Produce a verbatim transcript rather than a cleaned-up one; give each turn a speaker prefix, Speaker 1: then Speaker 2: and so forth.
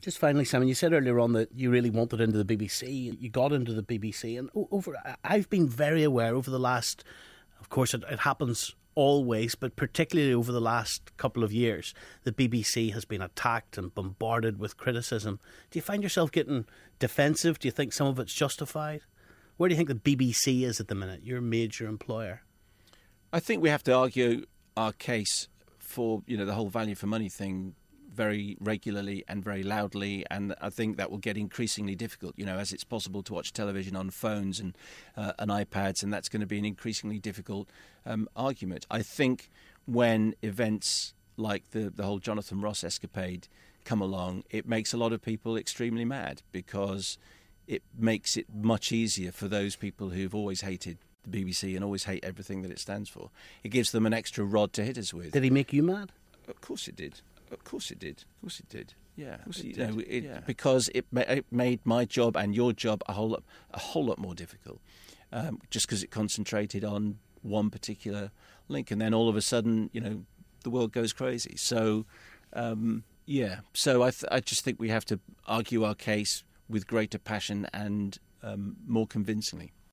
Speaker 1: Just finally, Simon, you said earlier on that you really wanted into the B B C. You got into the B B C, and over I've been very aware over the last, of course, it, it happens always, but particularly over the last couple of years, the B B C has been attacked and bombarded with criticism. Do you find yourself getting defensive? Do you think some of it's justified? Where do you think the B B C is at the minute, your major employer?
Speaker 2: I think we have to argue our case for, you know, the whole value for money thing very regularly and very loudly, and I think that will get increasingly difficult, you know, as it's possible to watch television on phones and uh, and iPads, and that's going to be an increasingly difficult um, argument. I think when events like the, the whole Jonathan Ross escapade come along, it makes a lot of people extremely mad, because it makes it much easier for those people who've always hated the B B C and always hate everything that it stands for. It gives them an extra rod to hit us with.
Speaker 1: Did he make you mad?
Speaker 2: Of course it did. Of course it did. Of course it did. Yeah,
Speaker 1: Of course it
Speaker 2: you
Speaker 1: did.
Speaker 2: know, it,
Speaker 1: Yeah.
Speaker 2: because it, ma- it made my job and your job a whole lot, a whole lot more difficult, um, just because it concentrated on one particular link, and then all of a sudden, you know, the world goes crazy. So, um, yeah. So I, th- I just think we have to argue our case with greater passion and um, more convincingly.